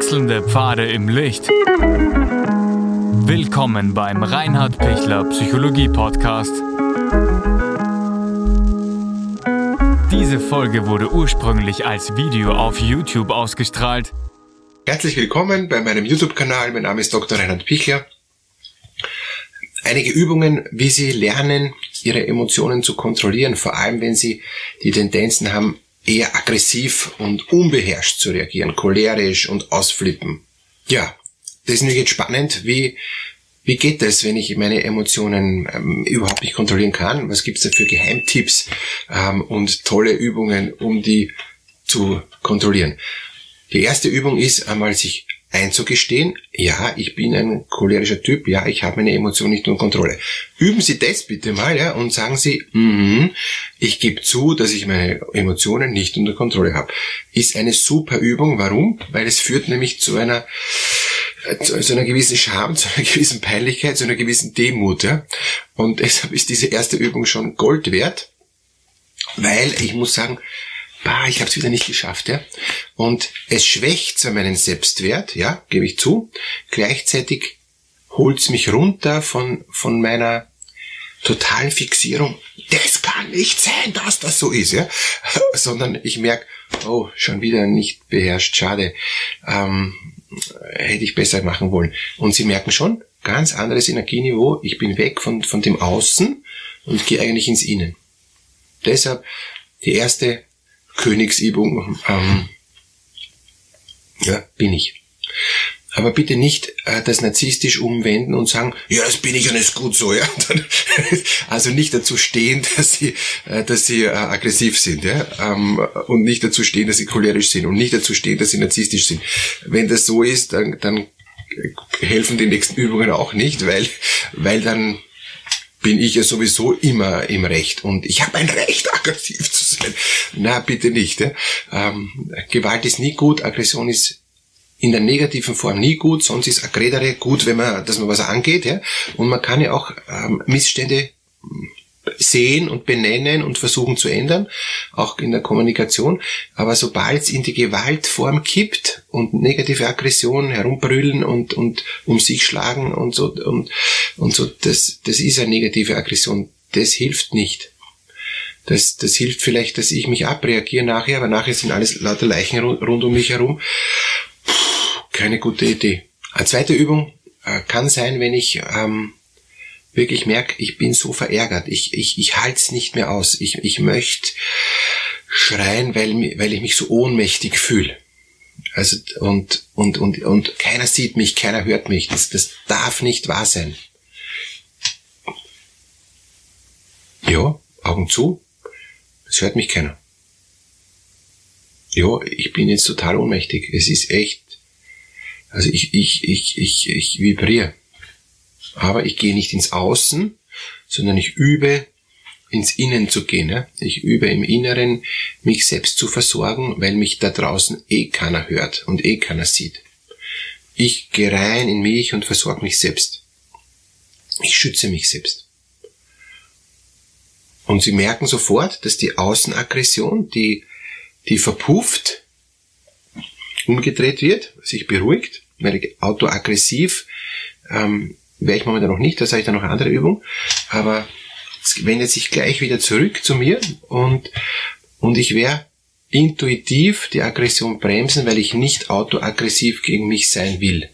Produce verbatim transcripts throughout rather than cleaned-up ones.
Wechselnde Pfade im Licht. Willkommen beim Reinhard Pichler Psychologie Podcast. Diese Folge wurde ursprünglich als Video auf YouTube ausgestrahlt. Herzlich willkommen bei meinem YouTube-Kanal. Mein Name ist Doktor Reinhard Pichler. Einige Übungen, wie Sie lernen, Ihre Emotionen zu kontrollieren, vor allem wenn Sie die Tendenzen haben, eher aggressiv und unbeherrscht zu reagieren, cholerisch und ausflippen. Ja, das ist natürlich jetzt spannend. Wie, wie geht das, wenn ich meine Emotionen ähm, überhaupt nicht kontrollieren kann? Was gibt's da für Geheimtipps ähm, und tolle Übungen, um die zu kontrollieren? Die erste Übung ist einmal, sich einzugestehen, ja, ich bin ein cholerischer Typ, ja, ich habe meine Emotionen nicht unter Kontrolle. Üben Sie das bitte mal, ja, und sagen Sie, mm, ich gebe zu, dass ich meine Emotionen nicht unter Kontrolle habe. Ist eine super Übung. Warum? Weil es führt nämlich zu einer zu, zu einer gewissen Scham, zu einer gewissen Peinlichkeit, zu einer gewissen Demut, ja. Und deshalb ist diese erste Übung schon Gold wert, weil ich muss sagen, bah, ich habe es wieder nicht geschafft, ja. Und es schwächt zwar meinen Selbstwert, ja, gebe ich zu. Gleichzeitig holt's mich runter von von meiner totalen Fixierung. Das kann nicht sein, dass das so ist, ja. Sondern ich merke, oh, schon wieder nicht beherrscht, schade. Ähm, hätte ich besser machen wollen. Und Sie merken schon, ganz anderes Energieniveau. Ich bin weg von von dem Außen und gehe eigentlich ins Innen. Deshalb die erste Königsübung, ähm, ja, bin ich. Aber bitte nicht äh, das narzisstisch umwenden und sagen, ja, das bin ich und ist gut so, ja. Also nicht dazu stehen, dass sie, äh, dass sie äh, aggressiv sind, ja, ähm, und nicht dazu stehen, dass sie cholerisch sind und nicht dazu stehen, dass sie narzisstisch sind. Wenn das so ist, dann, dann helfen die nächsten Übungen auch nicht, weil, weil dann bin ich ja sowieso immer im Recht und ich habe ein Recht, aggressiv zu sein. Na, bitte nicht. Ja? Ähm, Gewalt ist nie gut, Aggression ist in der negativen Form nie gut, sonst ist Aggredere gut, wenn man, dass man was angeht. Ja? Und man kann ja auch ähm, Missstände sehen und benennen und versuchen zu ändern, auch in der Kommunikation. Aber sobald es in die Gewaltform kippt und negative Aggression herumbrüllen und und um sich schlagen und so und und so, das das ist eine negative Aggression. Das hilft nicht. Das das hilft vielleicht, dass ich mich abreagiere nachher, aber nachher sind alles lauter Leichen rund um mich herum. Puh, keine gute Idee. Eine zweite Übung äh, kann sein, wenn ich ähm, wirklich merke, ich bin so verärgert, ich ich ich halte es nicht mehr aus, ich ich möchte schreien, weil weil ich mich so ohnmächtig fühle. Also und und und und keiner sieht mich, keiner hört mich. Das das darf nicht wahr sein. Ja, Augen zu. Es hört mich keiner. Ja, ich bin jetzt total ohnmächtig. Es ist echt. Also ich ich ich ich ich vibriere. Aber ich gehe nicht ins Außen, sondern ich übe, ins Innen zu gehen. Ja? Ich übe im Inneren, mich selbst zu versorgen, weil mich da draußen eh keiner hört und eh keiner sieht. Ich gehe rein in mich und versorge mich selbst. Ich schütze mich selbst. Und Sie merken sofort, dass die Außenaggression, die, die verpufft, umgedreht wird, sich beruhigt, weil ich autoaggressiv ähm, wäre ich momentan noch nicht, da sage ich dann noch eine andere Übung, aber es wendet sich gleich wieder zurück zu mir und, und ich werde intuitiv die Aggression bremsen, weil ich nicht autoaggressiv gegen mich sein will.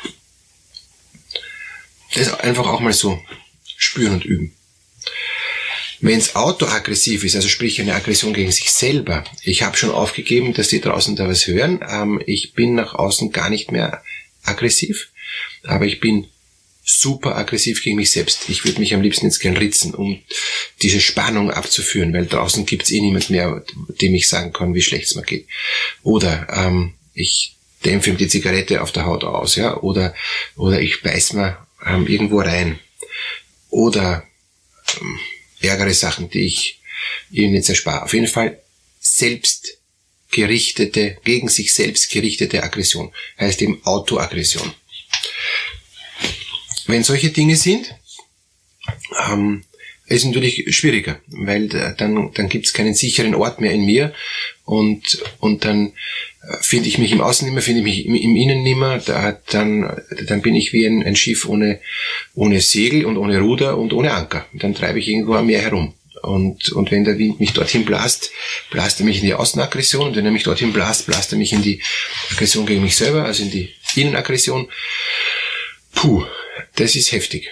Das einfach auch mal so spüren und üben. Wenn es autoaggressiv ist, also sprich eine Aggression gegen sich selber, ich habe schon aufgegeben, dass die draußen da was hören, ähm, ich bin nach außen gar nicht mehr aggressiv, aber ich bin super aggressiv gegen mich selbst. Ich würde mich am liebsten jetzt gern ritzen, um diese Spannung abzuführen, weil draußen gibt's eh niemand mehr, dem ich sagen kann, wie schlecht es mir geht. Oder ähm, ich dämpfe ihm die Zigarette auf der Haut aus, ja, oder oder ich beiß mir ähm, irgendwo rein. Oder ähm, ärgere Sachen, die ich ihnen jetzt erspare. Auf jeden Fall selbstgerichtete, gegen sich selbst gerichtete Aggression. Heißt eben Autoaggression. Wenn solche Dinge sind, ähm, ist natürlich schwieriger, weil dann dann gibt es keinen sicheren Ort mehr in mir und und dann finde ich mich im Außen nicht mehr, finde ich mich im, im Innen nicht mehr, da, dann dann bin ich wie ein, ein Schiff ohne ohne Segel und ohne Ruder und ohne Anker. Dann treibe ich irgendwo am Meer herum. Und und wenn der Wind mich dorthin blast, blast er mich in die Außenaggression, und wenn er mich dorthin blast, blast er mich in die Aggression gegen mich selber, also in die Innenaggression. Puh, das ist heftig.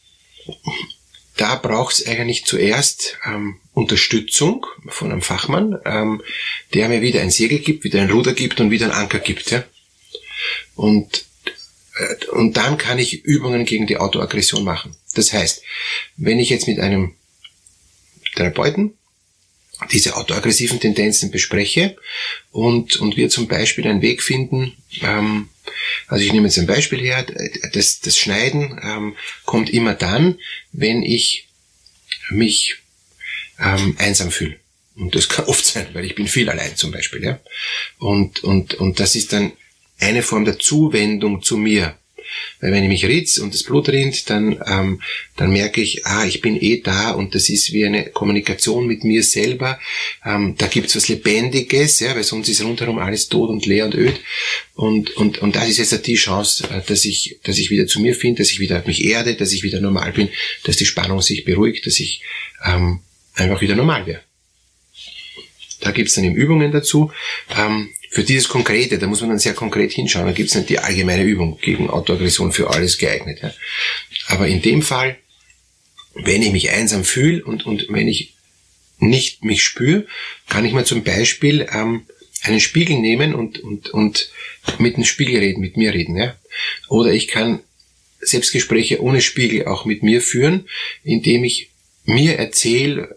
Da braucht es eigentlich zuerst ähm, Unterstützung von einem Fachmann, ähm, der mir wieder ein Segel gibt, wieder ein Ruder gibt und wieder einen Anker gibt. Ja? Und, äh, und dann kann ich Übungen gegen die Autoaggression machen. Das heißt, wenn ich jetzt mit einem Therapeuten diese autoaggressiven Tendenzen bespreche und, und wir zum Beispiel einen Weg finden, ähm, also ich nehme jetzt ein Beispiel her, das, das Schneiden ähm, kommt immer dann, wenn ich mich ähm, einsam fühle. Und das kann oft sein, weil ich bin viel allein zum Beispiel. Ja? Und, und, und das ist dann eine Form der Zuwendung zu mir. Weil wenn ich mich ritz und das Blut rinnt, dann ähm, dann merke ich, ah, ich bin eh da, und das ist wie eine Kommunikation mit mir selber. Ähm, da gibt's was Lebendiges, ja, weil sonst ist rundherum alles tot und leer und öd. Und und und das ist jetzt die Chance, dass ich dass ich wieder zu mir finde, dass ich wieder mich erde, dass ich wieder normal bin, dass die Spannung sich beruhigt, dass ich ähm, einfach wieder normal werde. Da gibt's dann eben Übungen dazu. Ähm, für dieses Konkrete, da muss man dann sehr konkret hinschauen. Da gibt's nicht die allgemeine Übung gegen Autoaggression für alles geeignet. Ja. Aber in dem Fall, wenn ich mich einsam fühle und, und wenn ich nicht mich spüre, kann ich mir zum Beispiel ähm, einen Spiegel nehmen und, und, und mit dem Spiegel reden, mit mir reden. Ja. Oder ich kann Selbstgespräche ohne Spiegel auch mit mir führen, indem ich mir erzähle,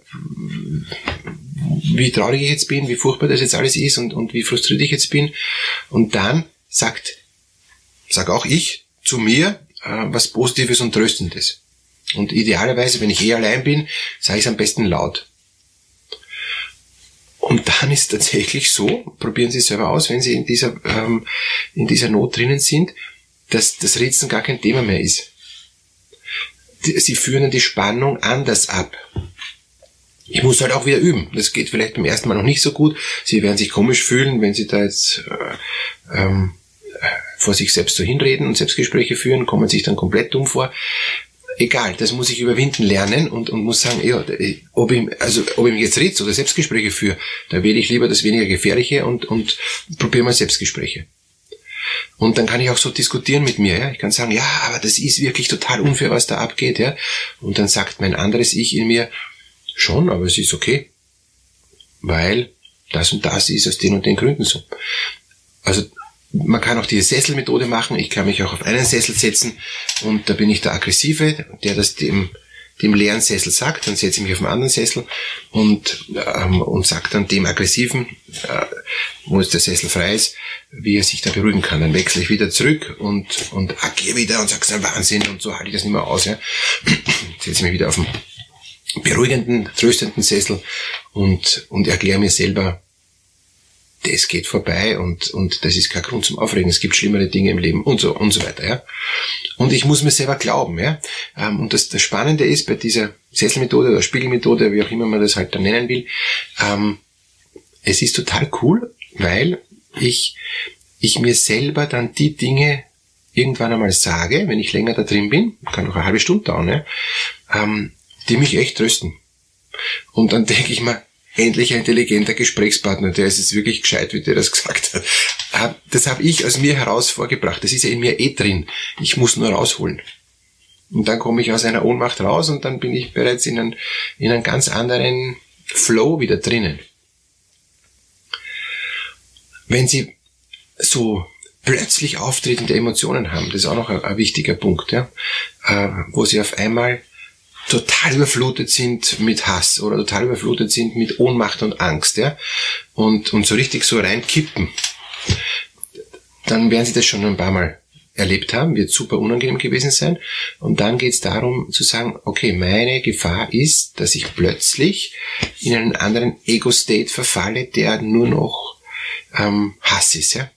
wie traurig ich jetzt bin, wie furchtbar das jetzt alles ist und, und wie frustriert ich jetzt bin. Und dann sagt, sag auch ich zu mir äh, was Positives und Tröstendes. Und idealerweise, wenn ich eh allein bin, sage ich es am besten laut. Und dann ist tatsächlich so, probieren Sie es selber aus, wenn Sie in dieser, ähm, in dieser Not drinnen sind, dass das Ritzen gar kein Thema mehr ist. Sie führen die Spannung anders ab. Ich muss halt auch wieder üben. Das geht vielleicht beim ersten Mal noch nicht so gut. Sie werden sich komisch fühlen, wenn Sie da jetzt äh, ähm, vor sich selbst so hinreden und Selbstgespräche führen, kommen sich dann komplett dumm vor. Egal, das muss ich überwinden lernen und, und muss sagen, ja, ob ich, also, ob ich mich jetzt ritze oder Selbstgespräche führe, da wähle ich lieber das weniger Gefährliche und, und probiere mal Selbstgespräche. Und dann kann ich auch so diskutieren mit mir, ja. Ich kann sagen, ja, aber das ist wirklich total unfair, was da abgeht, ja. Und dann sagt mein anderes Ich in mir, schon, aber es ist okay. Weil das und das ist aus den und den Gründen so. Also, man kann auch diese Sesselmethode machen. Ich kann mich auch auf einen Sessel setzen und da bin ich der Aggressive, der das dem, dem leeren Sessel sagt. Dann setze ich mich auf einen anderen Sessel und, ähm, und sage dann dem Aggressiven, äh, wo jetzt der Sessel frei ist, wie er sich da beruhigen kann. Dann wechsle ich wieder zurück und, und agiere wieder und sage, es ist ein Wahnsinn und so halte ich das nicht mehr aus. Ja. Setze mich wieder auf einen beruhigenden, tröstenden Sessel und, und erkläre mir selber, das geht vorbei und, und das ist kein Grund zum Aufregen. Es gibt schlimmere Dinge im Leben und so, und so weiter, ja. Und ich muss mir selber glauben, ja. Und das, das Spannende ist bei dieser Sesselmethode oder Spiegelmethode, wie auch immer man das halt dann nennen will, ähm, es ist total cool, weil ich, ich mir selber dann die Dinge irgendwann einmal sage, wenn ich länger da drin bin, kann auch eine halbe Stunde dauern, ja, ähm, die mich echt trösten. Und dann denke ich mir, endlich ein intelligenter Gesprächspartner, der ist jetzt wirklich gescheit, wie der das gesagt hat. Das habe ich aus mir heraus vorgebracht. Das ist ja in mir eh drin. Ich muss nur rausholen. Und dann komme ich aus einer Ohnmacht raus und dann bin ich bereits in einem, in einem ganz anderen Flow wieder drinnen. Wenn Sie so plötzlich auftretende Emotionen haben, das ist auch noch ein, ein wichtiger Punkt, ja, wo Sie auf einmal total überflutet sind mit Hass oder total überflutet sind mit Ohnmacht und Angst, ja, und, und so richtig so reinkippen, dann werden Sie das schon ein paar Mal erlebt haben, wird super unangenehm gewesen sein, und dann geht es darum zu sagen, okay, meine Gefahr ist, dass ich plötzlich in einen anderen Ego-State verfalle, der nur noch ähm, Hass ist, ja,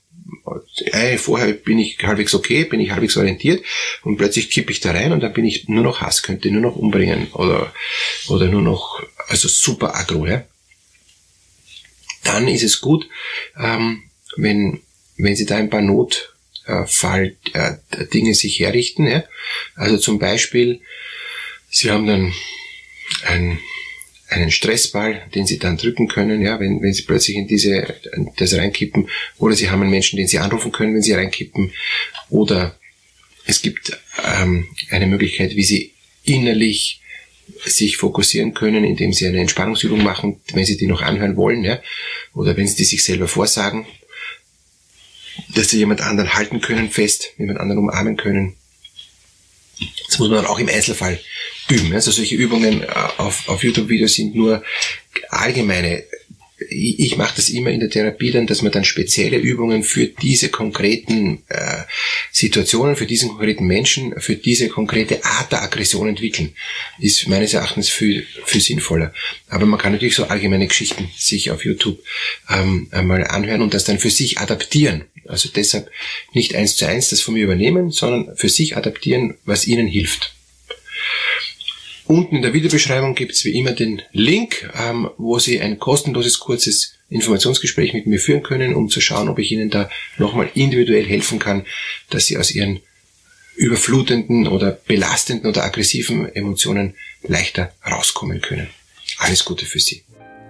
äh, vorher bin ich halbwegs okay, bin ich halbwegs orientiert und plötzlich kippe ich da rein und dann bin ich nur noch Hass, könnte nur noch umbringen oder, oder nur noch, also super aggro, ja. Dann ist es gut, ähm, wenn, wenn Sie da ein paar Notfall äh, Dinge sich herrichten, ja. Also zum Beispiel, Sie haben dann ein einen Stressball, den Sie dann drücken können, ja, wenn, wenn Sie plötzlich in diese, das reinkippen, oder Sie haben einen Menschen, den Sie anrufen können, wenn Sie reinkippen, oder es gibt ähm, eine Möglichkeit, wie Sie innerlich sich fokussieren können, indem Sie eine Entspannungsübung machen, wenn Sie die noch anhören wollen, ja, oder wenn Sie die sich selber vorsagen, dass Sie jemand anderen halten können, fest, jemand anderen umarmen können. Das muss man dann auch im Einzelfall üben. Also solche Übungen auf, auf YouTube-Videos sind nur allgemeine. Ich, ich mache das immer in der Therapie dann, dass man dann spezielle Übungen für diese konkreten äh, Situationen, für diesen konkreten Menschen, für diese konkrete Art der Aggression entwickeln. Ist meines Erachtens viel, viel sinnvoller. Aber man kann natürlich so allgemeine Geschichten sich auf YouTube ähm, einmal anhören und das dann für sich adaptieren. Also deshalb nicht eins zu eins das von mir übernehmen, sondern für sich adaptieren, was Ihnen hilft. Unten in der Videobeschreibung gibt es wie immer den Link, ähm, wo Sie ein kostenloses, kurzes Informationsgespräch mit mir führen können, um zu schauen, ob ich Ihnen da nochmal individuell helfen kann, dass Sie aus Ihren überflutenden oder belastenden oder aggressiven Emotionen leichter rauskommen können. Alles Gute für Sie.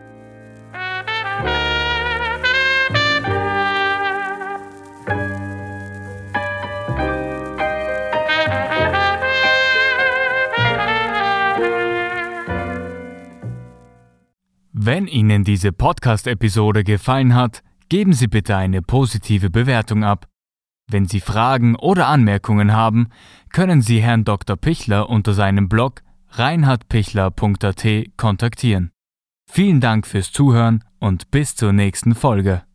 Wenn Ihnen diese Podcast-Episode gefallen hat, geben Sie bitte eine positive Bewertung ab. Wenn Sie Fragen oder Anmerkungen haben, können Sie Herrn Doktor Pichler unter seinem Blog reinhard pichler punkt a t kontaktieren. Vielen Dank fürs Zuhören und bis zur nächsten Folge.